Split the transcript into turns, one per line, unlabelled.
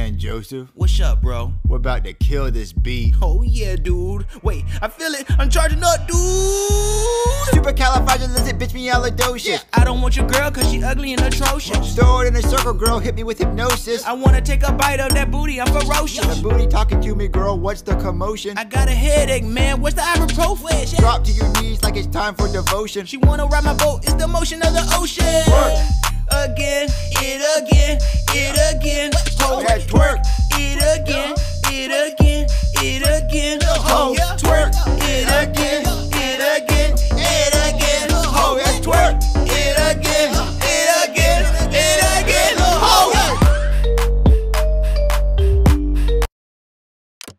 man, Joseph.
What's up, bro?
We're about to kill this beat.
Oh yeah, dude. Wait, I feel it. I'm charging up, dude.
Supercalifragilisticexpialidocious.
Yeah, I don't want your girl cause she ugly and atrocious.
Throw it in a circle, girl. Hit me with hypnosis.
I wanna take a bite of that booty. I'm ferocious.
The booty talking to me, girl. What's the commotion?
I got a headache, man. What's the ibuprofen?
Drop to your knees like it's time for devotion.
She wanna ride my boat. It's the motion of the ocean.
Work.
Again, it again, it again. Ho,
Yeah, twerk.
it again, it again, it again. Ho, twerk, it